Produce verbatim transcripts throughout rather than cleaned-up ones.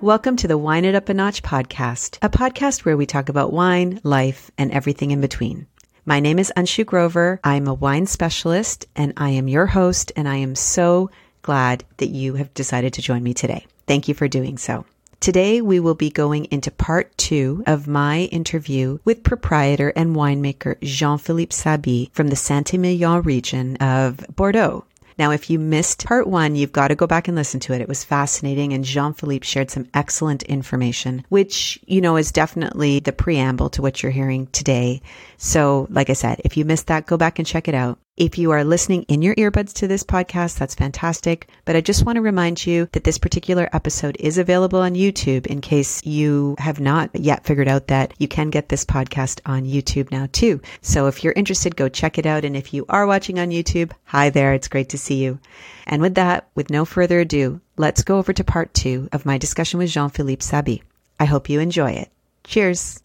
Welcome to the Wine It Up a Notch podcast, a podcast where we talk about wine, life, and everything in between. My name is Anshu Grover. I'm a wine specialist, and I am your host, and I am so glad that you have decided to join me today. Thank you for doing so. Today, we will be going into part two of my interview with proprietor and winemaker Jean-Philippe Saby from the Saint-Emilion region of Bordeaux. Now, if you missed part one, you've got to go back and listen to it. It was fascinating, and Jean-Philippe shared some excellent information, which, you know, is definitely the preamble to what you're hearing today. So, like I said, if you missed that, go back and check it out. If you are listening in your earbuds to this podcast, that's fantastic. But I just want to remind you that this particular episode is available on YouTube in case you have not yet figured out that you can get this podcast on YouTube now too. So if you're interested, go check it out. And if you are watching on YouTube, hi there. It's great to see you. And with that, with no further ado, let's go over to part two of my discussion with Jean-Philippe Saby. I hope you enjoy it. Cheers.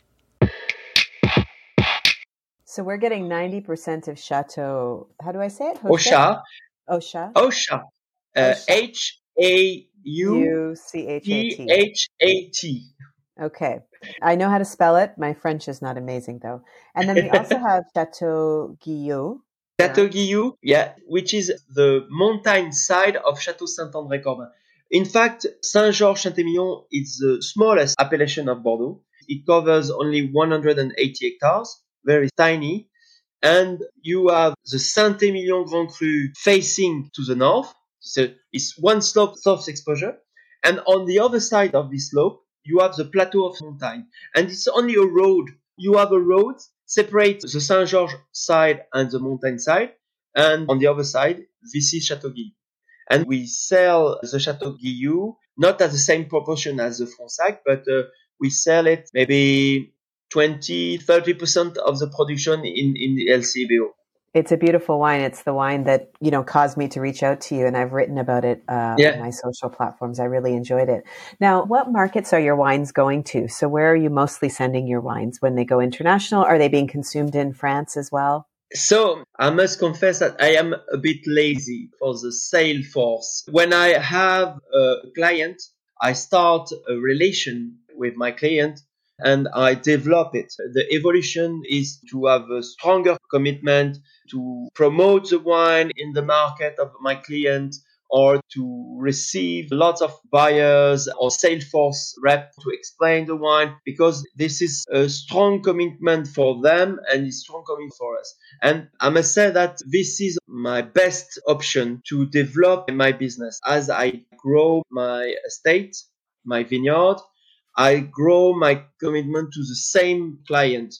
So we're getting ninety percent of Chateau, how do I say it? Haut-Chat. Haut-Chat. Haut-Chat. Uh, H A U C H A T. Okay. I know how to spell it. My French is not amazing though. And then we also have Chateau Guillot. Chateau Guillot, yeah, which is the mountain side of Chateau Saint-André-Corbin. In fact, Saint-Georges-Saint-Emilion is the smallest appellation of Bordeaux. It covers only one hundred eighty hectares. Very tiny, and you have the Saint-Emilion Grand Cru facing to the north, so it's one slope south exposure, and on the other side of this slope, you have the Plateau of Montaigne, and it's only a road. You have a road separate the Saint-Georges side and the Montaigne side, and on the other side, this is Chateau Guillot. And we sell the Chateau Guillot, not at the same proportion as the Fronsac, but uh, we sell it maybe twenty, thirty percent of the production in, in the L C B O. It's a beautiful wine. It's the wine that, you know, caused me to reach out to you, and I've written about it uh, yeah. on my social platforms. I really enjoyed it. Now, what markets are your wines going to? So where are you mostly sending your wines when they go international? Are they being consumed in France as well? So I must confess that I am a bit lazy for the sale force. When I have a client, I start a relation with my client and I develop it. The evolution is to have a stronger commitment to promote the wine in the market of my client, or to receive lots of buyers or sales force rep to explain the wine, because this is a strong commitment for them and it's strong commitment for us. And I must say that this is my best option to develop my business. As I grow my estate, my vineyard, I grow my commitment to the same client.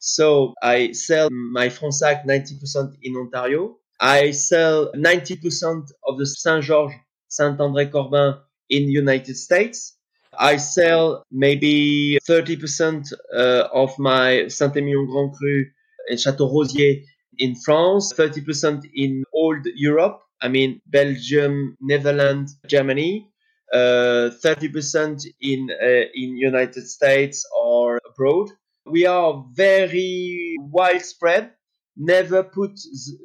So I sell my Fronsac ninety percent in Ontario. I sell ninety percent of the Saint-Georges Saint-André-Corbin in the United States. I sell maybe thirty percent uh, of my Saint-Emilion Grand Cru and Château Rosier in France, thirty percent in old Europe, I mean Belgium, Netherlands, Germany, uh, thirty percent in uh, in United States or abroad. We are very widespread. Never put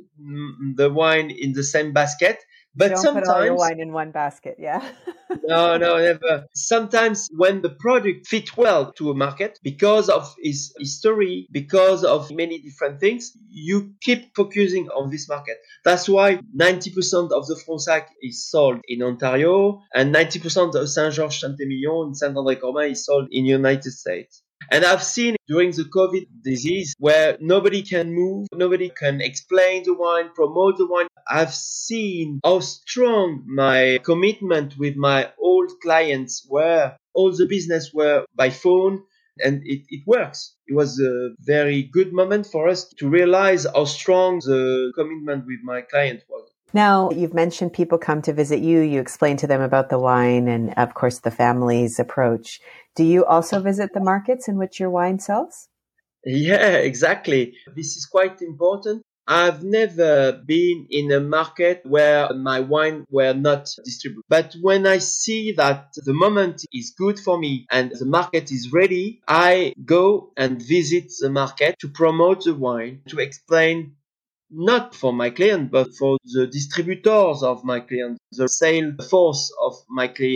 the wine in the same basket, but Don't sometimes put all your wine in one basket. Yeah. no, no, never. Sometimes when the product fits well to a market because of its history, because of many different things, you keep focusing on this market. That's why ninety percent of the Fronsac is sold in Ontario and ninety percent of Saint-Georges Saint-Emilion in Saint-André-Corbin is sold in the United States. And I've seen during the COVID disease where nobody can move, nobody can explain the wine, promote the wine. I've seen how strong my commitment with my old clients were. All the business were by phone, and it, it works. It was a very good moment for us to realize how strong the commitment with my client was. Now, you've mentioned people come to visit you. You explain to them about the wine and, of course, the family's approach. Do you also visit the markets in which your wine sells? Yeah, exactly. This is quite important. I've never been in a market where my wine were not distributed. But when I see that the moment is good for me and the market is ready, I go and visit the market to promote the wine, to explain not for my client, but for the distributors of my client, the sales force of my client,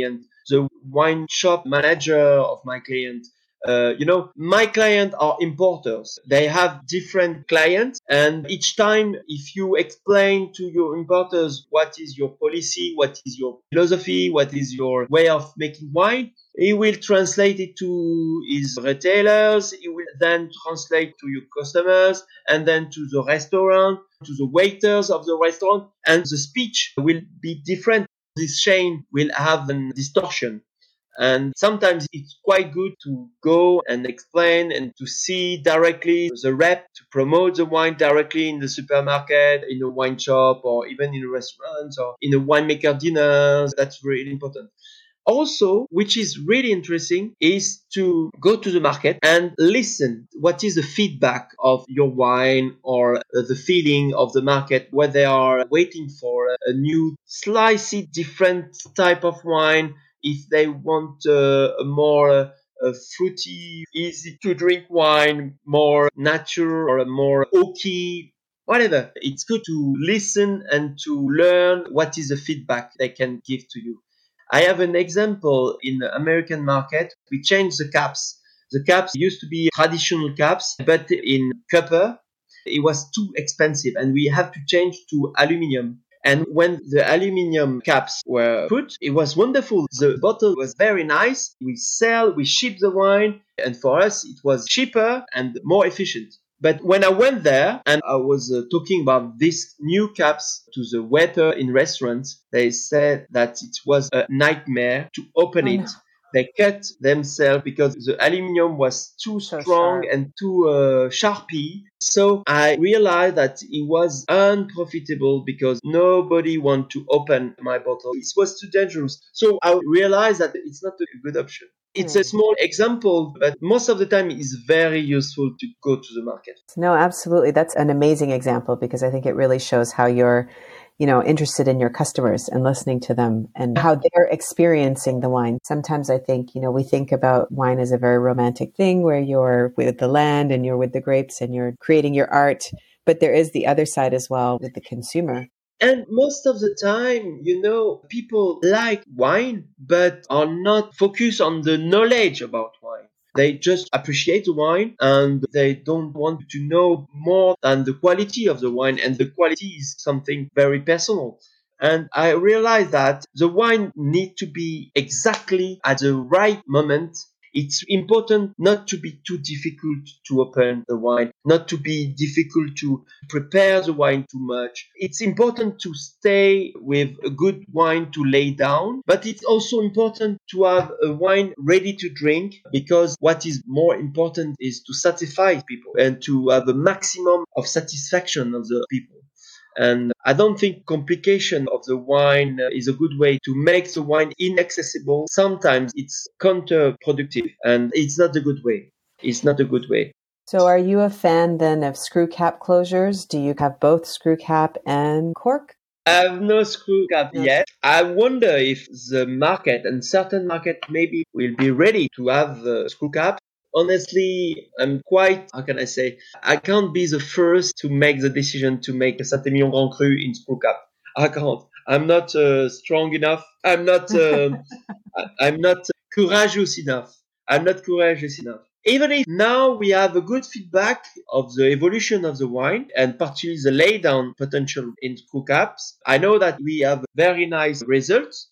the wine shop manager of my client. Uh, you know, my clients are importers. They have different clients. And each time, if you explain to your importers what is your policy, what is your philosophy, what is your way of making wine, he will translate it to his retailers. He will then translate to your customers and then to the restaurant, to the waiters of the restaurant. And the speech will be different. This chain will have a distortion. And sometimes it's quite good to go and explain and to see directly the rep to promote the wine directly in the supermarket, in a wine shop, or even in a restaurant or in a winemaker dinner. That's really important. Also, which is really interesting, is to go to the market and listen. What is the feedback of your wine or the feeling of the market, where they are waiting for a new, slightly different type of wine, if they want uh, a more uh, fruity, easy to drink wine, more natural or a more oaky, whatever. It's good to listen and to learn what is the feedback they can give to you. I have an example in the American market. We changed the caps. The caps used to be traditional caps, but in copper, it was too expensive and we have to change to aluminum. And when the aluminum caps were put, it was wonderful. The bottle was very nice. We sell, we ship the wine. And for us, it was cheaper and more efficient. But when I went there and I was uh, talking about these new caps to the waiter in restaurants, they said that it was a nightmare to open Oh, it. no. They cut themselves because the aluminum was too So strong sharp. and too uh, sharpy. So I realized that it was unprofitable because nobody wanted to open my bottle. It was too dangerous. So I realized that it's not a good option. It's a small example, but most of the time it's very useful to go to the market. No, absolutely. That's an amazing example because I think it really shows how you're, you know, interested in your customers and listening to them and how they're experiencing the wine. Sometimes I think, you know, we think about wine as a very romantic thing where you're with the land and you're with the grapes and you're creating your art, but there is the other side as well with the consumer. And most of the time, you know, people like wine, but are not focused on the knowledge about wine. They just appreciate the wine and they don't want to know more than the quality of the wine. And the quality is something very personal. And I realized that the wine needs to be exactly at the right moment. It's important not to be too difficult to open the wine, not to be difficult to prepare the wine too much. It's important to stay with a good wine to lay down, but it's also important to have a wine ready to drink because what is more important is to satisfy people and to have a maximum of satisfaction of the people. And I don't think complication of the wine is a good way to make the wine inaccessible. Sometimes it's counterproductive and it's not a good way. It's not a good way. So are you a fan then of screw cap closures? Do you have both screw cap and cork? I have no screw cap No. yet. I wonder if the market and certain market maybe will be ready to have the screw cap. Honestly, I'm quite, how can I say, I can't be the first to make the decision to make a Saint-Emilion Grand Cru in screw cap. I can't. I'm not uh, strong enough. I'm not, uh, I- I'm not courageous enough. I'm not courageous enough. Even if now we have a good feedback of the evolution of the wine and particularly the laydown potential in screw caps, I know that we have very nice results.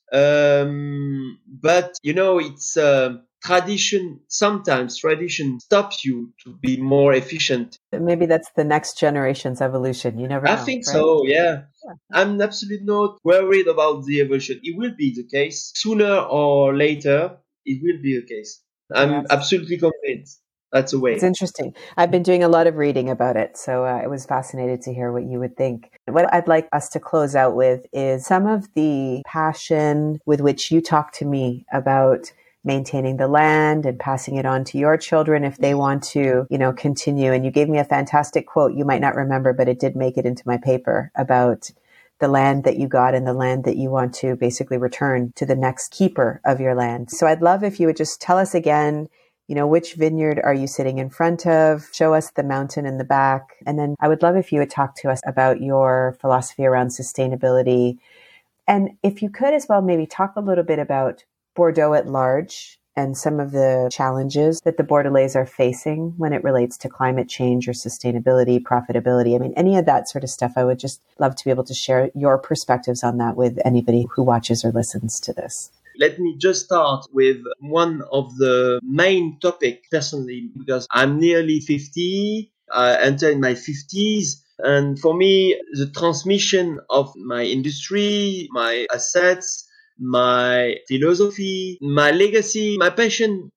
Um, but you know, it's, uh, tradition, sometimes tradition stops you to be more efficient. Maybe that's the next generation's evolution. You never know. I think right? so, yeah. I'm absolutely not worried about the evolution. It will be the case. Sooner or later, it will be the case. I'm Yes. absolutely convinced. That's the way. It's interesting. I've been doing a lot of reading about it, so uh, I was fascinated to hear what you would think. What I'd like us to close out with is some of the passion with which you talk to me about maintaining the land and passing it on to your children if they want to, you know, continue. And you gave me a fantastic quote you might not remember, but it did make it into my paper about the land that you got and the land that you want to basically return to the next keeper of your land. So I'd love if you would just tell us again, you know, which vineyard are you sitting in front of? Show us the mountain in the back. And then I would love if you would talk to us about your philosophy around sustainability. And if you could as well, maybe talk a little bit about Bordeaux at large and some of the challenges that the Bordelais are facing when it relates to climate change or sustainability, profitability. I mean, any of that sort of stuff, I would just love to be able to share your perspectives on that with anybody who watches or listens to this. Let me just start with one of the main topics personally, because I'm nearly fifty, I enter in my fifties. And for me, the transmission of my industry, my assets, my philosophy, my legacy, my passion,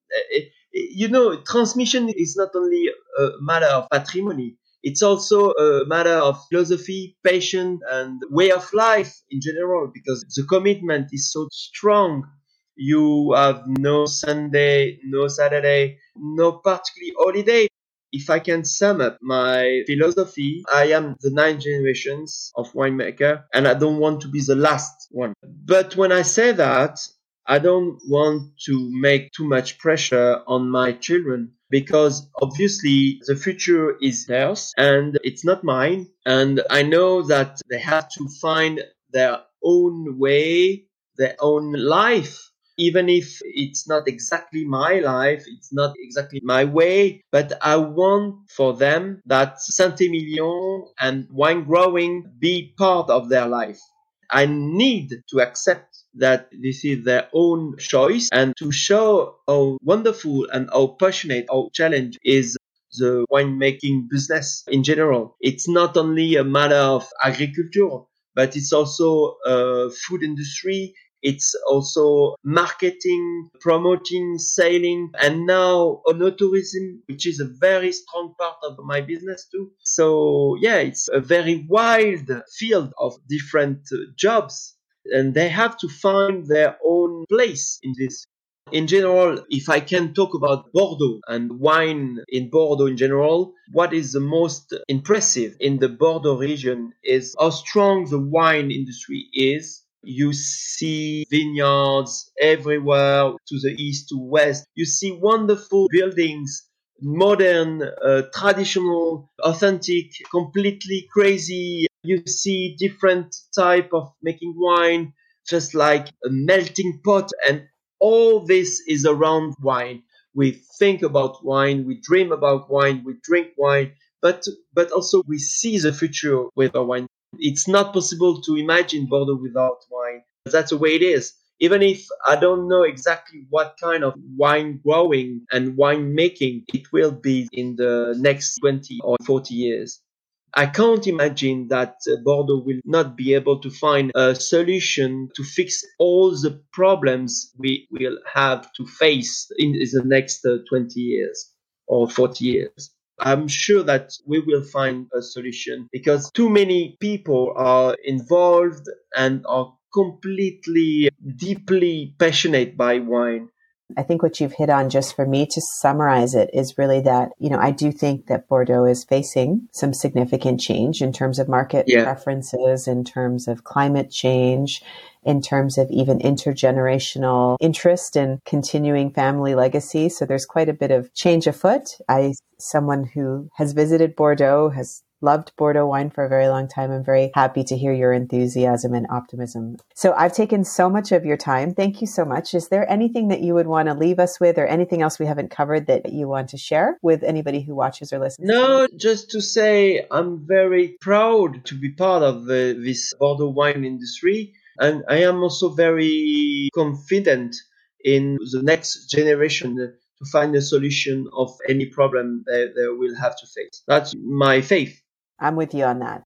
you know, transmission is not only a matter of patrimony. It's also a matter of philosophy, passion, and way of life in general, because the commitment is so strong. You have no Sunday, no Saturday, no particular holiday. If I can sum up my philosophy, I am the ninth generations of winemaker, and I don't want to be the last one. But when I say that, I don't want to make too much pressure on my children, because obviously the future is theirs and it's not mine. And I know that they have to find their own way, their own life. Even if it's not exactly my life, it's not exactly my way, but I want for them that Saint-Emilion and wine growing be part of their life. I need to accept that this is their own choice and to show how wonderful and how passionate, how challenge is the winemaking business in general. It's not only a matter of agriculture, but it's also a food industry. It's also marketing, promoting, selling, and now onotourism, which is a very strong part of my business too. So yeah, it's a very wide field of different uh, jobs, and they have to find their own place in this. In general, if I can talk about Bordeaux and wine in Bordeaux in general, what is the most impressive in the Bordeaux region is how strong the wine industry is. You see vineyards everywhere, to the east, to west. You see wonderful buildings, modern, uh, traditional, authentic, completely crazy. You see different type of making wine, just like a melting pot. And all this is around wine. We think about wine, we dream about wine, we drink wine, but but also we see the future with our wine. It's not possible to imagine Bordeaux without wine. That's the way it is. Even if I don't know exactly what kind of wine growing and wine making it will be in the next twenty or forty years. I can't imagine that Bordeaux will not be able to find a solution to fix all the problems we will have to face in the next twenty years or forty years. I'm sure that we will find a solution because too many people are involved and are completely, deeply passionate by wine. I think what you've hit on, just for me to summarize it, is really that, you know, I do think that Bordeaux is facing some significant change in terms of market yeah. preferences, in terms of climate change, in terms of even intergenerational interest in continuing family legacy. So there's quite a bit of change afoot. I, someone who has visited Bordeaux, has loved Bordeaux wine for a very long time. I'm very happy to hear your enthusiasm and optimism. So I've taken so much of your time. Thank you so much. Is there anything that you would want to leave us with or anything else we haven't covered that you want to share with anybody who watches or listens? No, just to say I'm very proud to be part of the, this Bordeaux wine industry. And I am also very confident in the next generation to find a solution of any problem that they will have to face. That's my faith. I'm with you on that.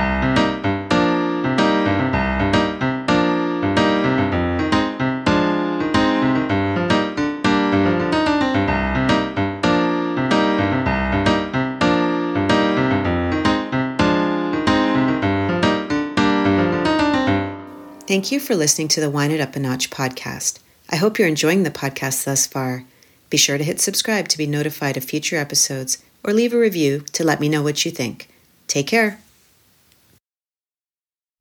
Thank you for listening to the Wine It Up a Notch podcast. I hope you're enjoying the podcast thus far. Be sure to hit subscribe to be notified of future episodes or leave a review to let me know what you think. Take care.